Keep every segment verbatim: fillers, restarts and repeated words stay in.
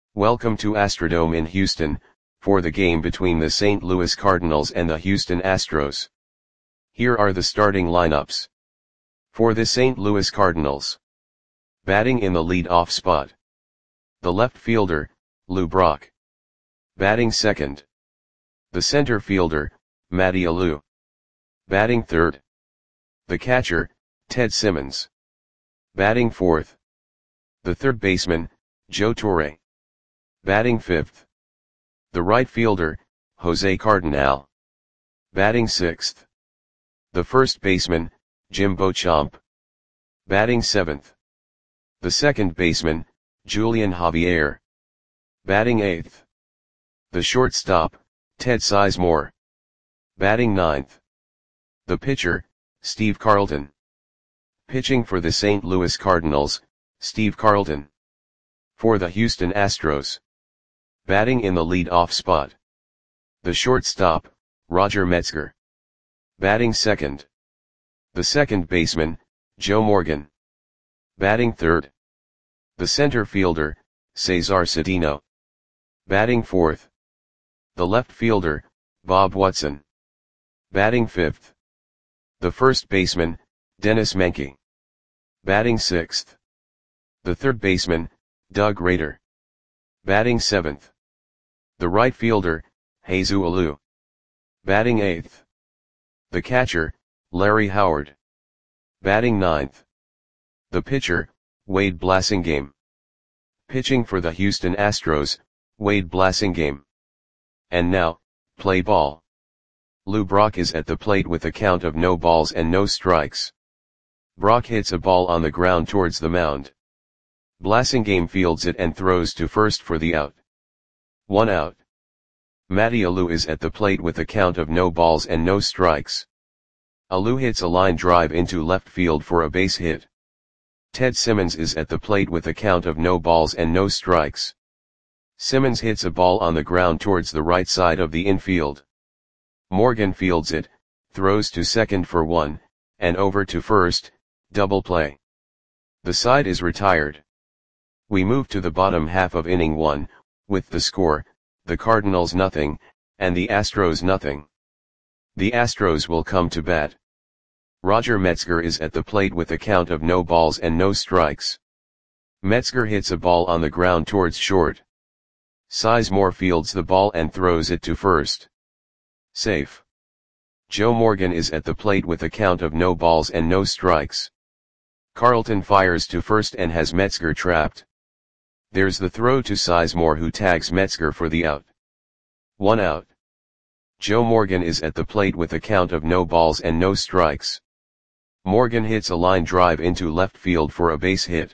Welcome to Astrodome in Houston, for the game between the Saint Louis Cardinals and the Houston Astros. Here are the starting lineups. For the Saint Louis Cardinals. Batting in the lead-off spot. The left fielder, Lou Brock. Batting second. The center fielder, Matty Alou. Batting third. The catcher, Ted Simmons. Batting fourth. The third baseman, Joe Torre. Batting fifth. The right fielder, Jose Cardinal. Batting sixth. The first baseman, Jim Beauchamp. Batting seventh. The second baseman, Julian Javier. Batting eighth. The shortstop, Ted Sizemore. Batting ninth. The pitcher, Steve Carlton. Pitching for the Saint Louis Cardinals, Steve Carlton. For the Houston Astros. Batting in the lead-off spot. The shortstop, Roger Metzger. Batting second. The second baseman, Joe Morgan. Batting third. The center fielder, Cesar Cedeno. Batting fourth. The left fielder, Bob Watson. Batting fifth. The first baseman, Dennis Menke. Batting sixth. The third baseman, Doug Rader. Batting seventh. The right fielder, Jesus Alou. Batting eighth. The catcher, Larry Howard. Batting ninth. The pitcher, Wade Blasingame. Pitching for the Houston Astros, Wade Blasingame. And now, play ball. Lou Brock is at the plate with a count of no balls and no strikes. Brock hits a ball on the ground towards the mound. Blasingame fields it and throws to first for the out. One out. Matty Alou is at the plate with a count of no balls and no strikes. Alou hits a line drive into left field for a base hit. Ted Simmons is at the plate with a count of no balls and no strikes. Simmons hits a ball on the ground towards the right side of the infield. Morgan fields it, throws to second for one, and over to first, double play. The side is retired. We move to the bottom half of inning one, with the score, the Cardinals nothing, and the Astros nothing. The Astros will come to bat. Roger Metzger is at the plate with a count of no balls and no strikes. Metzger hits a ball on the ground towards short. Sizemore fields the ball and throws it to first. Safe. Joe Morgan is at the plate with a count of no balls and no strikes. Carlton fires to first and has Metzger trapped. There's the throw to Sizemore, who tags Metzger for the out. One out. Joe Morgan is at the plate with a count of no balls and no strikes. Morgan hits a line drive into left field for a base hit.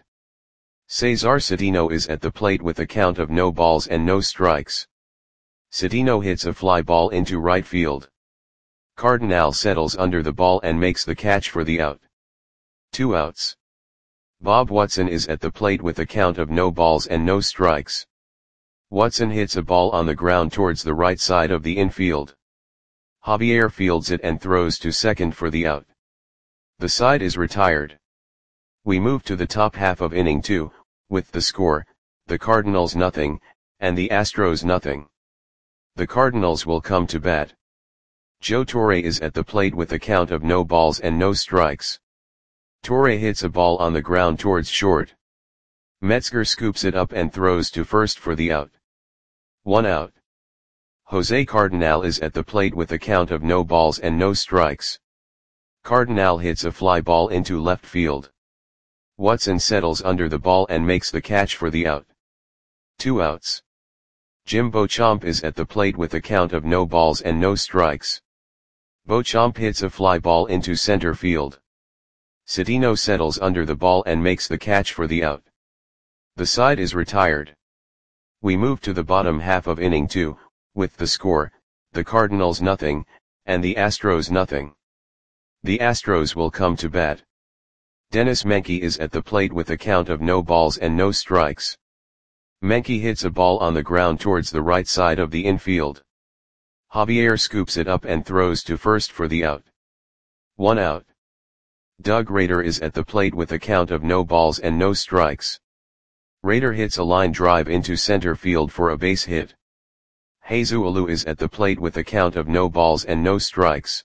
Cesar Cedeno is at the plate with a count of no balls and no strikes. Cedeno hits a fly ball into right field. Cardinal settles under the ball and makes the catch for the out. Two outs. Bob Watson is at the plate with a count of no balls and no strikes. Watson hits a ball on the ground towards the right side of the infield. Javier fields it and throws to second for the out. The side is retired. We move to the top half of inning two, with the score, the Cardinals nothing, and the Astros nothing. The Cardinals will come to bat. Joe Torre is at the plate with a count of no balls and no strikes. Torre hits a ball on the ground towards short. Metzger scoops it up and throws to first for the out. One out. Jose Cardinal is at the plate with a count of no balls and no strikes. Cardinal hits a fly ball into left field. Watson settles under the ball and makes the catch for the out. Two outs. Jim Beauchamp is at the plate with a count of no balls and no strikes. Beauchamp hits a fly ball into center field. Cedeno settles under the ball and makes the catch for the out. The side is retired. We move to the bottom half of inning two, with the score, the Cardinals nothing, and the Astros nothing. The Astros will come to bat. Dennis Menke is at the plate with a count of no balls and no strikes. Menke hits a ball on the ground towards the right side of the infield. Javier scoops it up and throws to first for the out. One out. Doug Rader is at the plate with a count of no balls and no strikes. Raider hits a line drive into center field for a base hit. Jesus Alou is at the plate with a count of no balls and no strikes.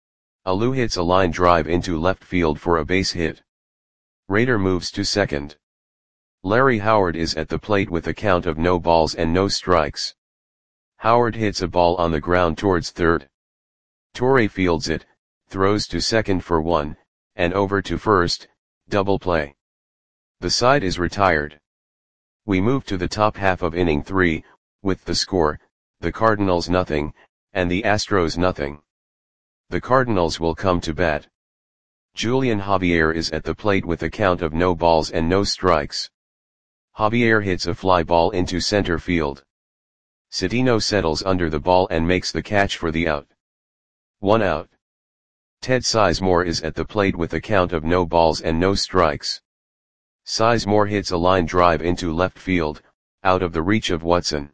Alou hits a line drive into left field for a base hit. Raider moves to second. Larry Howard is at the plate with a count of no balls and no strikes. Howard hits a ball on the ground towards third. Torre fields it, throws to second for one, and over to first, double play. The side is retired. We move to the top half of inning three, with the score, the Cardinals nothing, and the Astros nothing. The Cardinals will come to bat. Julian Javier is at the plate with a count of no balls and no strikes. Javier hits a fly ball into center field. Citino settles under the ball and makes the catch for the out. One out. Ted Sizemore is at the plate with a count of no balls and no strikes. Sizemore hits a line drive into left field, out of the reach of Watson.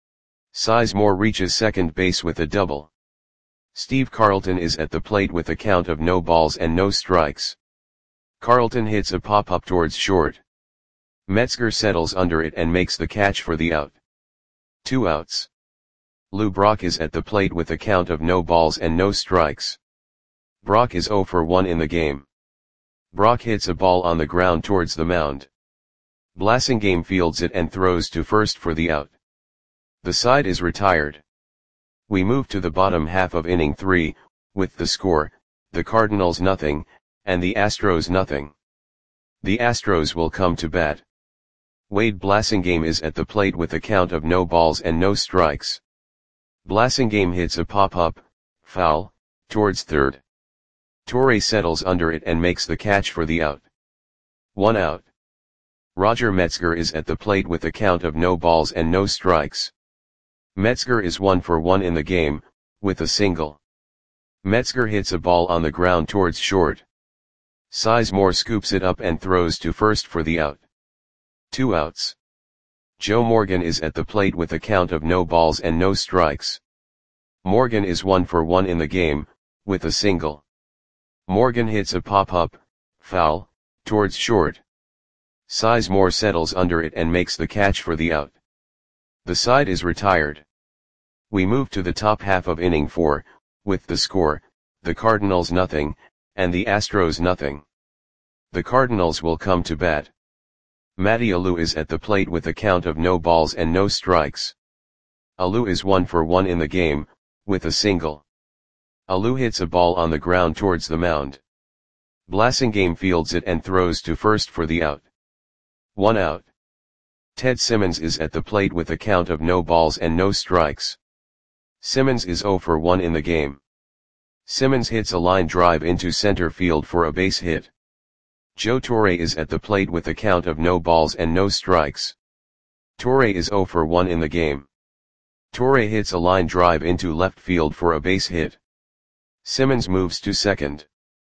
Sizemore reaches second base with a double. Steve Carlton is at the plate with a count of no balls and no strikes. Carlton hits a pop-up towards short. Metzger settles under it and makes the catch for the out. Two outs. Lou Brock is at the plate with a count of no balls and no strikes. Brock is oh for one in the game. Brock hits a ball on the ground towards the mound. Blasingame fields it and throws to first for the out. The side is retired. We move to the bottom half of inning three, with the score, the Cardinals nothing, and the Astros nothing. The Astros will come to bat. Wade Blasingame is at the plate with a count of no balls and no strikes. Blasingame hits a pop-up, foul, towards third. Torre settles under it and makes the catch for the out. One out. Roger Metzger is at the plate with a count of no balls and no strikes. Metzger is one for one in the game, with a single. Metzger hits a ball on the ground towards short. Sizemore scoops it up and throws to first for the out. Two outs. Joe Morgan is at the plate with a count of no balls and no strikes. Morgan is one for one in the game, with a single. Morgan hits a pop-up, foul, towards short. Sizemore settles under it and makes the catch for the out. The side is retired. We move to the top half of inning four, with the score, the Cardinals nothing, and the Astros nothing. The Cardinals will come to bat. Matty Alou is at the plate with a count of no balls and no strikes. Alou is one for one in the game, with a single. Alou hits a ball on the ground towards the mound. Blasingame fields it and throws to first for the out. One out. Ted Simmons is at the plate with a count of no balls and no strikes. Simmons is oh for one in the game. Simmons hits a line drive into center field for a base hit. Joe Torre is at the plate with a count of no balls and no strikes. Torre is oh for one in the game. Torre hits a line drive into left field for a base hit. Simmons moves to second.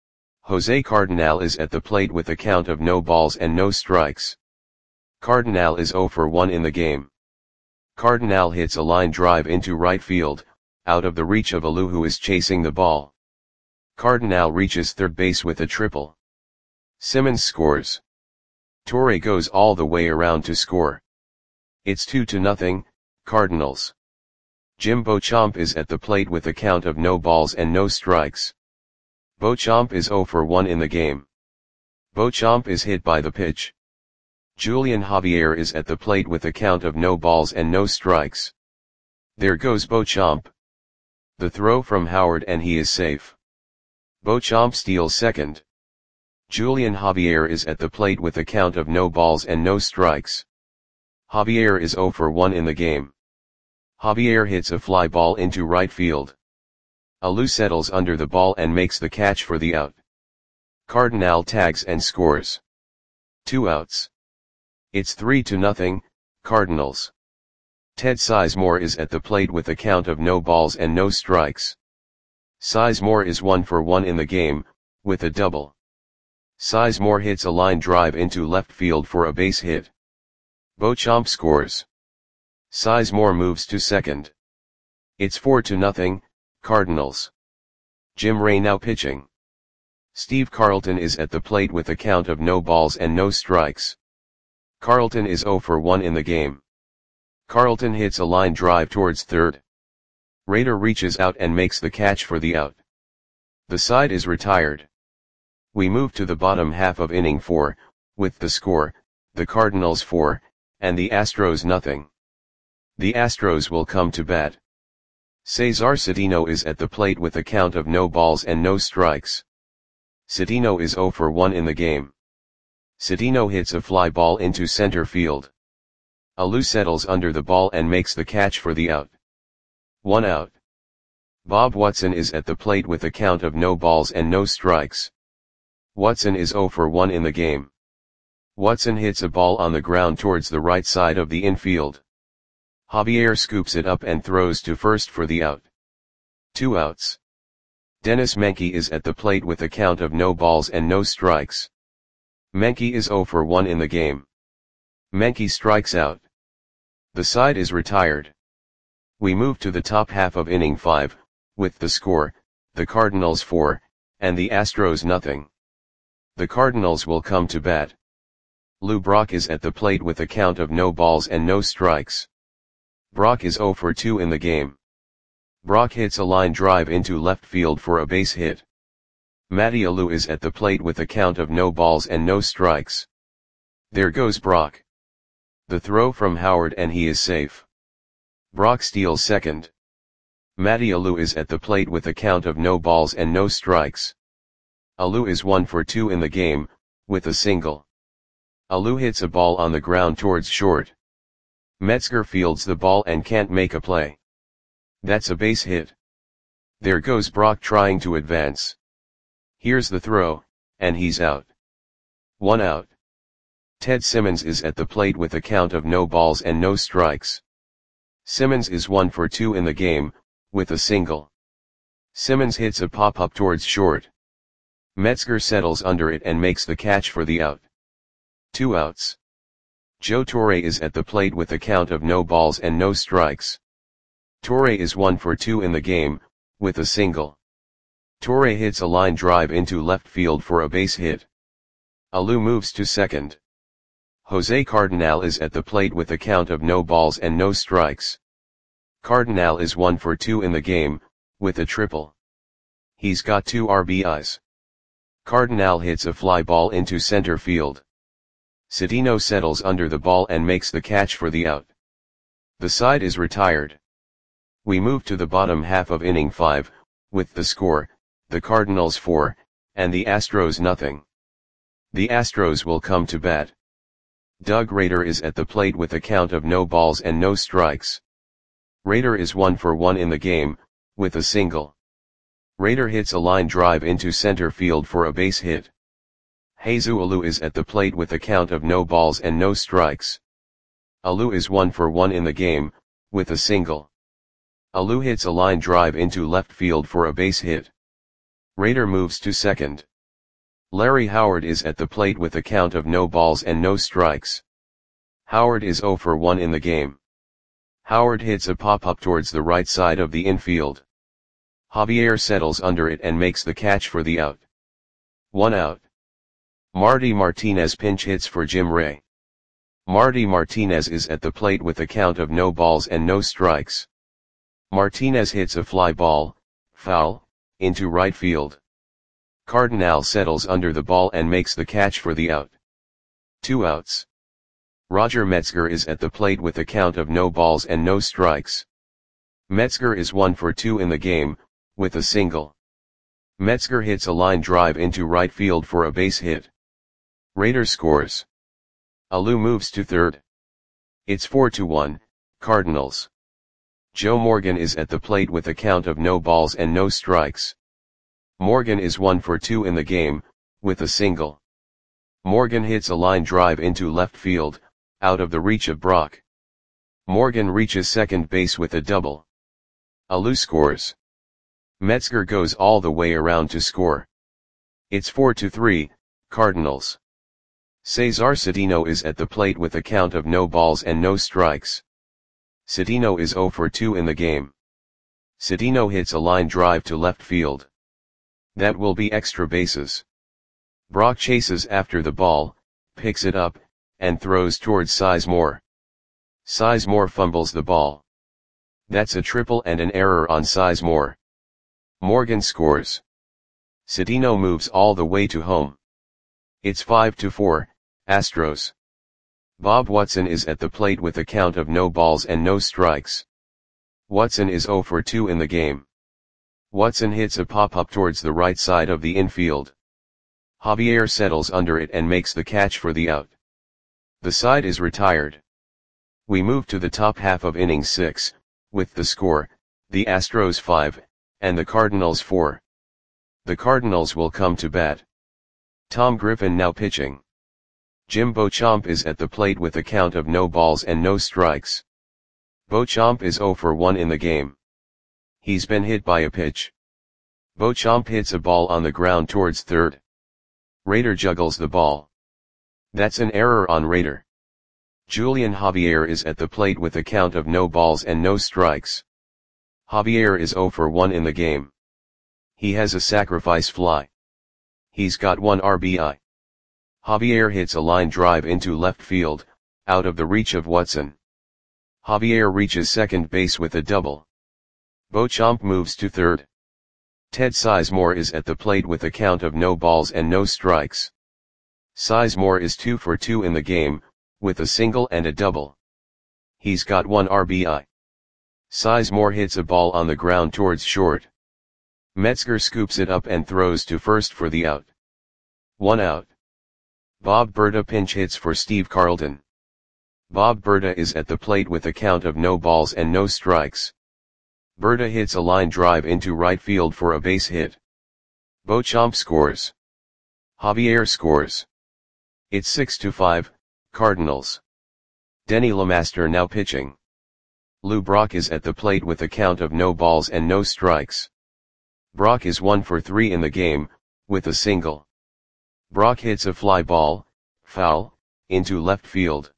Jose Cardinal is at the plate with a count of no balls and no strikes. Cardinal is oh for one in the game. Cardinal hits a line drive into right field, out of the reach of Alou who is chasing the ball. Cardinal reaches third base with a triple. Simmons scores. Torre goes all the way around to score. It's two to nothing, Cardinals. Jim Beauchamp is at the plate with a count of no balls and no strikes. Beauchamp is oh for one in the game. Beauchamp is hit by the pitch. Julian Javier is at the plate with a count of no balls and no strikes. There goes Beauchamp. The throw from Howard and he is safe. Beauchamp steals second. Julian Javier is at the plate with a count of no balls and no strikes. Javier is oh for one in the game. Javier hits a fly ball into right field. Alou settles under the ball and makes the catch for the out. Cardinal tags and scores. Two outs. It's three to nothing, Cardinals. Ted Sizemore is at the plate with a count of no balls and no strikes. Sizemore is one for one in the game, with a double. Sizemore hits a line drive into left field for a base hit. Beauchamp scores. Sizemore moves to second. It's four to nothing, Cardinals. Jim Ray now pitching. Steve Carlton is at the plate with a count of no balls and no strikes. Carlton is zero for one in the game. Carlton hits a line drive towards third. Rader reaches out and makes the catch for the out. The side is retired. We move to the bottom half of inning four, with the score, the Cardinals four, and the Astros nothing. The Astros will come to bat. Cesar Cedeno is at the plate with a count of no balls and no strikes. Cedeno is zero for one in the game. Cedeno hits a fly ball into center field. Alou settles under the ball and makes the catch for the out. One out. Bob Watson is at the plate with a count of no balls and no strikes. Watson is zero for one in the game. Watson hits a ball on the ground towards the right side of the infield. Javier scoops it up and throws to first for the out. Two outs. Dennis Menke is at the plate with a count of no balls and no strikes. Menke is zero for one in the game. Menke strikes out. The side is retired. We move to the top half of inning five, with the score, the Cardinals four, and the Astros nothing. The Cardinals will come to bat. Lou Brock is at the plate with a count of no balls and no strikes. Brock is zero for two in the game. Brock hits a line drive into left field for a base hit. Matty Alou is at the plate with a count of no balls and no strikes. There goes Brock. The throw from Howard and he is safe. Brock steals second. Matty Alou is at the plate with a count of no balls and no strikes. Alou is one for two in the game, with a single. Alou hits a ball on the ground towards short. Metzger fields the ball and can't make a play. That's a base hit. There goes Brock trying to advance. Here's the throw, and he's out. One out. Ted Simmons is at the plate with a count of no balls and no strikes. Simmons is one for two in the game, with a single. Simmons hits a pop-up towards short. Metzger settles under it and makes the catch for the out. Two outs. Joe Torre is at the plate with a count of no balls and no strikes. Torre is one for two in the game, with a single. Torre hits a line drive into left field for a base hit. Alou moves to second. Jose Cardinal is at the plate with a count of no balls and no strikes. Cardinal is one for two in the game, with a triple. He's got two R B Is. Cardinal hits a fly ball into center field. Cedeno settles under the ball and makes the catch for the out. The side is retired. We move to the bottom half of inning five, with the score, the Cardinals four, and the Astros nothing. The Astros will come to bat. Doug Rader is at the plate with a count of no balls and no strikes. Rader is one for one in the game, with a single. Rader hits a line drive into center field for a base hit. Jesus Alou is at the plate with a count of no balls and no strikes. Alou is one for one in the game, with a single. Alou hits a line drive into left field for a base hit. Rader moves to second. Larry Howard is at the plate with a count of no balls and no strikes. Howard is zero for one in the game. Howard hits a pop-up towards the right side of the infield. Javier settles under it and makes the catch for the out. One out. Marty Martinez pinch hits for Jim Ray. Marty Martinez is at the plate with a count of no balls and no strikes. Martinez hits a fly ball, foul, into right field. Cardinal settles under the ball and makes the catch for the out. Two outs. Roger Metzger is at the plate with a count of no balls and no strikes. Metzger is one for two in the game, with a single. Metzger hits a line drive into right field for a base hit. Rader scores. Alou moves to third. It's four to one, Cardinals. Joe Morgan is at the plate with a count of no balls and no strikes. Morgan is one for two in the game, with a single. Morgan hits a line drive into left field, out of the reach of Brock. Morgan reaches second base with a double. Alou scores. Metzger goes all the way around to score. It's four to three, Cardinals. Cesar Cedeno is at the plate with a count of no balls and no strikes. Cedeno is zero for two in the game. Cedeno hits a line drive to left field. That will be extra bases. Brock chases after the ball, picks it up, and throws towards Sizemore. Sizemore fumbles the ball. That's a triple and an error on Sizemore. Morgan scores. Cedeno moves all the way to home. It's five to four, Astros. Bob Watson is at the plate with a count of no balls and no strikes. Watson is zero for two in the game. Watson hits a pop-up towards the right side of the infield. Javier settles under it and makes the catch for the out. The side is retired. We move to the top half of inning six, with the score, the Astros five, and the Cardinals four. The Cardinals will come to bat. Tom Griffin now pitching. Jim Beauchamp is at the plate with a count of no balls and no strikes. Beauchamp is zero for one in the game. He's been hit by a pitch. Beauchamp hits a ball on the ground towards third. Rader juggles the ball. That's an error on Rader. Julian Javier is at the plate with a count of no balls and no strikes. Javier is zero for one in the game. He has a sacrifice fly. He's got one R B I. Javier hits a line drive into left field, out of the reach of Watson. Javier reaches second base with a double. Beauchamp moves to third. Ted Sizemore is at the plate with a count of no balls and no strikes. Sizemore is two for two in the game, with a single and a double. He's got one R B I. Sizemore hits a ball on the ground towards short. Metzger scoops it up and throws to first for the out. One out. Bob Berta pinch hits for Steve Carlton. Bob Berta is at the plate with a count of no balls and no strikes. Berta hits a line drive into right field for a base hit. Beauchamp scores. Javier scores. It's six to five, Cardinals. Denny LeMaster now pitching. Lou Brock is at the plate with a count of no balls and no strikes. Brock is one for three in the game, with a single. Brock hits a fly ball, foul, into left field.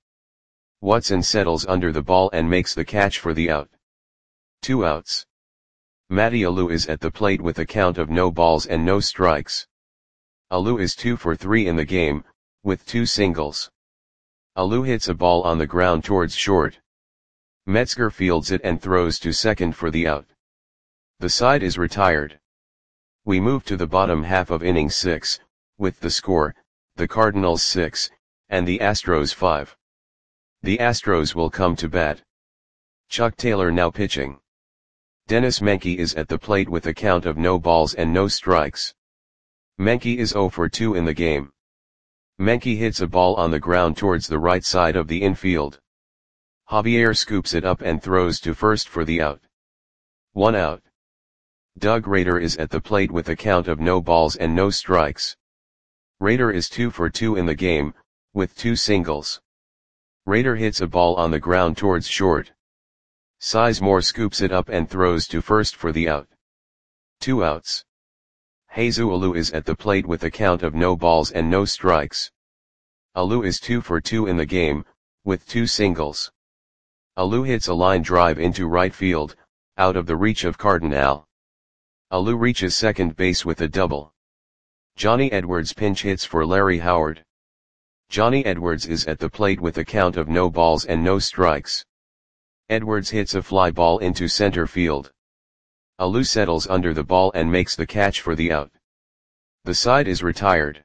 Watson settles under the ball and makes the catch for the out. Two outs. Matty Alou is at the plate with a count of no balls and no strikes. Alou is two for three in the game, with two singles. Alou hits a ball on the ground towards short. Metzger fields it and throws to second for the out. The side is retired. We move to the bottom half of inning six, with the score, the Cardinals six, and the Astros five. The Astros will come to bat. Chuck Taylor now pitching. Dennis Menke is at the plate with a count of no balls and no strikes. Menke is zero for two in the game. Menke hits a ball on the ground towards the right side of the infield. Javier scoops it up and throws to first for the out. One out. Doug Rader is at the plate with a count of no balls and no strikes. Rader is two for two in the game, with two singles. Rader hits a ball on the ground towards short. Sizemore scoops it up and throws to first for the out. Two outs. Jesus Alou is at the plate with a count of no balls and no strikes. Alou is two for two in the game, with two singles. Alou hits a line drive into right field, out of the reach of Cardinal. Alou reaches second base with a double. Johnny Edwards pinch hits for Larry Howard. Johnny Edwards is at the plate with a count of no balls and no strikes. Edwards hits a fly ball into center field. Alou settles under the ball and makes the catch for the out. The side is retired.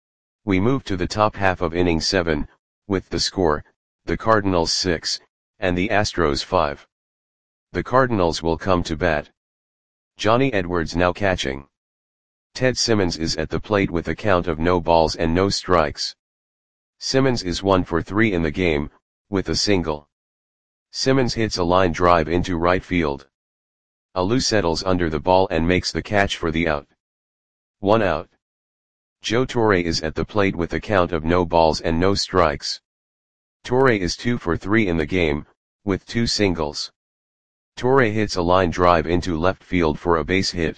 We move to the top half of inning seven, with the score, the Cardinals six, and the Astros five. The Cardinals will come to bat. Johnny Edwards now catching. Ted Simmons is at the plate with a count of no balls and no strikes. Simmons is one for three in the game, with a single. Simmons hits a line drive into right field. Alou settles under the ball and makes the catch for the out. One out. Joe Torre is at the plate with a count of no balls and no strikes. Torre is two for three in the game, with two singles. Torre hits a line drive into left field for a base hit.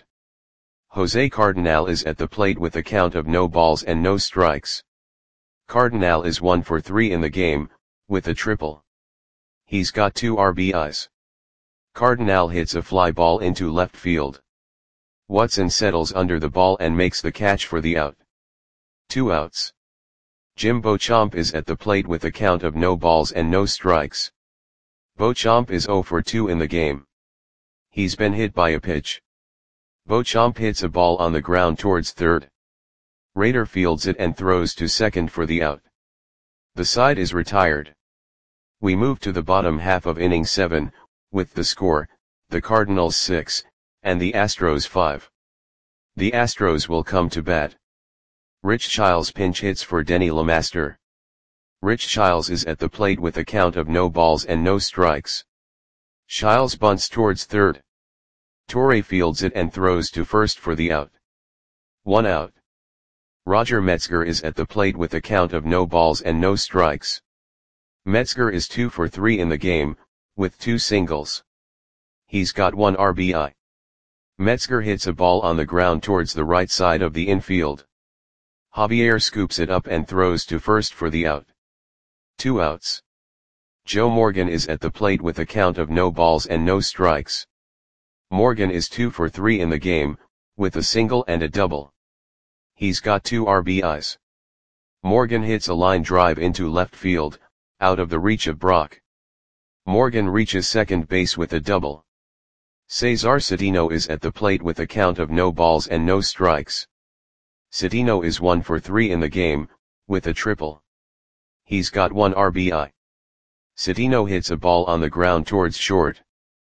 Jose Cardinal is at the plate with a count of no balls and no strikes. Cardinal is one for three in the game, with a triple. He's got two R B Is. Cardinal hits a fly ball into left field. Watson settles under the ball and makes the catch for the out. Two outs. Jim Beauchamp is at the plate with a count of no balls and no strikes. Beauchamp is zero for two in the game. He's been hit by a pitch. Beauchamp hits a ball on the ground towards third. Rader fields it and throws to second for the out. The side is retired. We move to the bottom half of inning seven, with the score, the Cardinals six, and the Astros five. The Astros will come to bat. Rich Childs pinch hits for Denny LeMaster. Rich Childs is at the plate with a count of no balls and no strikes. Childs bunts towards third. Torre fields it and throws to first for the out. One out. Roger Metzger is at the plate with a count of no balls and no strikes. Metzger is two for three in the game, with two singles. He's got one R B I. Metzger hits a ball on the ground towards the right side of the infield. Javier scoops it up and throws to first for the out. Two outs. Joe Morgan is at the plate with a count of no balls and no strikes. Morgan is two for three in the game, with a single and a double. He's got two R B Is. Morgan hits a line drive into left field, out of the reach of Brock. Morgan reaches second base with a double. Cesar Cedeno is at the plate with a count of no balls and no strikes. Cedeno is one for three in the game, with a triple. He's got one R B I. Cedeno hits a ball on the ground towards short.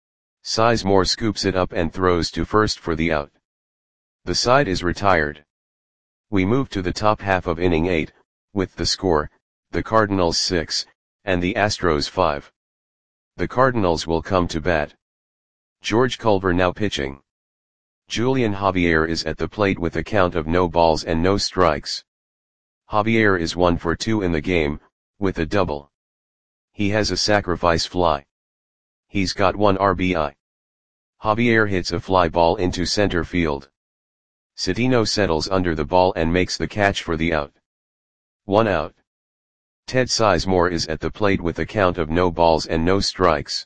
Sizemore scoops it up and throws to first for the out. The side is retired. We move to the top half of inning eight, with the score, the Cardinals six, and the Astros five. The Cardinals will come to bat. George Culver now pitching. Julian Javier is at the plate with a count of no balls and no strikes. Javier is one for two in the game, with a double. He has a sacrifice fly. He's got one R B I. Javier hits a fly ball into center field. Cedeno settles under the ball and makes the catch for the out. One out. Ted Sizemore is at the plate with a count of no balls and no strikes.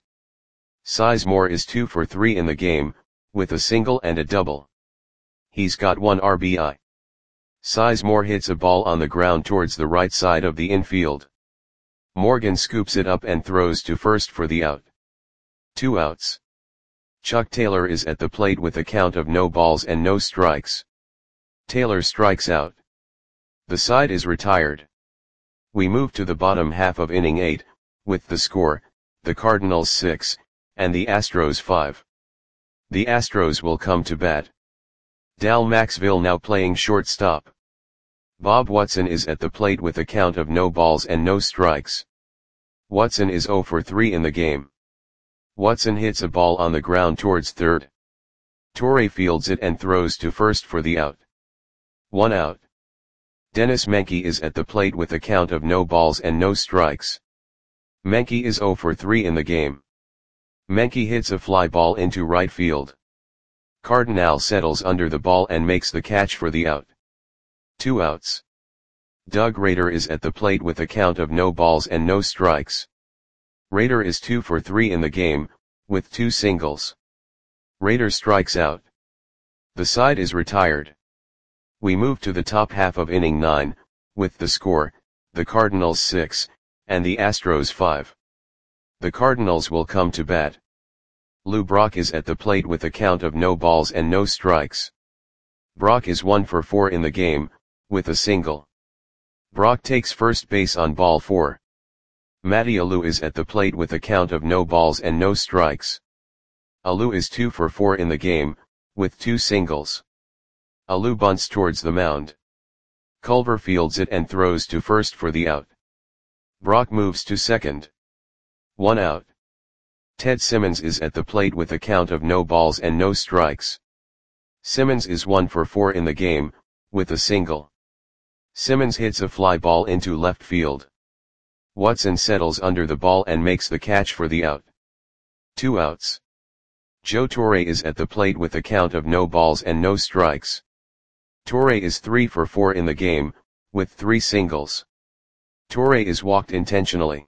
Sizemore is two for three in the game, with a single and a double. He's got one R B I. Sizemore hits a ball on the ground towards the right side of the infield. Morgan scoops it up and throws to first for the out. Two outs. Chuck Taylor is at the plate with a count of no balls and no strikes. Taylor strikes out. The side is retired. We move to the bottom half of inning eight, with the score, the Cardinals six, and the Astros five. The Astros will come to bat. Dal Maxville now playing shortstop. Bob Watson is at the plate with a count of no balls and no strikes. Watson is zero for three in the game. Watson hits a ball on the ground towards third. Torre fields it and throws to first for the out. One out. Dennis Menke is at the plate with a count of no balls and no strikes. Menke is zero for three in the game. Menke hits a fly ball into right field. Cardinal settles under the ball and makes the catch for the out. Two outs. Doug Rader is at the plate with a count of no balls and no strikes. Rader is two for three in the game, with two singles. Rader strikes out. The side is retired. We move to the top half of inning nine, with the score, the Cardinals six, and the Astros five. The Cardinals will come to bat. Lou Brock is at the plate with a count of no balls and no strikes. Brock is one for four in the game, with a single. Brock takes first base on ball four. Matty Alou is at the plate with a count of no balls and no strikes. Alou is two for four in the game, with two singles. Alou bunts towards the mound. Culver fields it and throws to first for the out. Brock moves to second. One out. Ted Simmons is at the plate with a count of no balls and no strikes. Simmons is one for four in the game, with a single. Simmons hits a fly ball into left field. Watson settles under the ball and makes the catch for the out. Two outs. Joe Torre is at the plate with a count of no balls and no strikes. Torre is three for four in the game, with three singles. Torre is walked intentionally.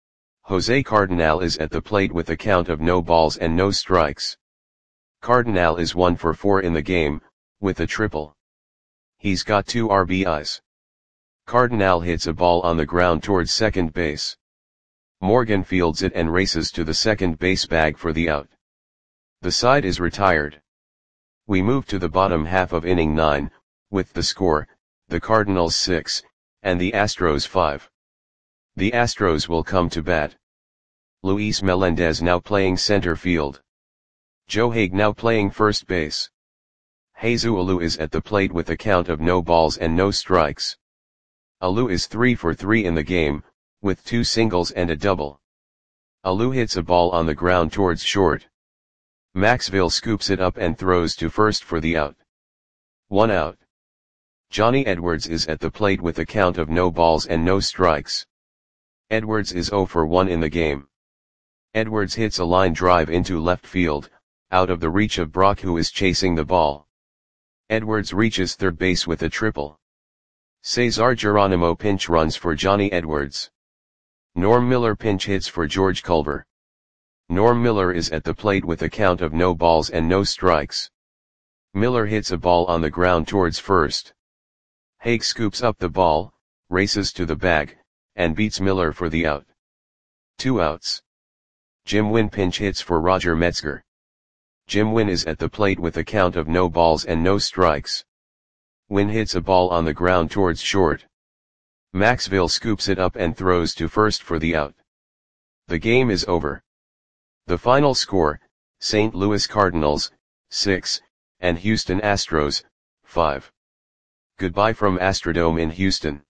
Jose Cardinal is at the plate with a count of no balls and no strikes. Cardinal is one for four in the game, with a triple. He's got two R B Is. Cardinal hits a ball on the ground towards second base. Morgan fields it and races to the second base bag for the out. The side is retired. We move to the bottom half of inning nine, with the score, the Cardinals six, and the Astros five. The Astros will come to bat. Luis Melendez now playing center field. Joe Hague now playing first base. Jesus Alou is at the plate with a count of no balls and no strikes. Alou is three for three in the game, with two singles and a double. Alou hits a ball on the ground towards short. Maxville scoops it up and throws to first for the out. One out. Johnny Edwards is at the plate with a count of no balls and no strikes. Edwards is zero for one in the game. Edwards hits a line drive into left field, out of the reach of Brock, who is chasing the ball. Edwards reaches third base with a triple. Cesar Geronimo pinch runs for Johnny Edwards. Norm Miller pinch hits for George Culver. Norm Miller is at the plate with a count of no balls and no strikes. Miller hits a ball on the ground towards first. Hague scoops up the ball, races to the bag, and beats Miller for the out. Two outs. Jim Wynn pinch hits for Roger Metzger. Jim Wynn is at the plate with a count of no balls and no strikes. Wynn hits a ball on the ground towards short. Maxville scoops it up and throws to first for the out. The game is over. The final score, Saint Louis Cardinals, six, and Houston Astros, five. Goodbye from Astrodome in Houston.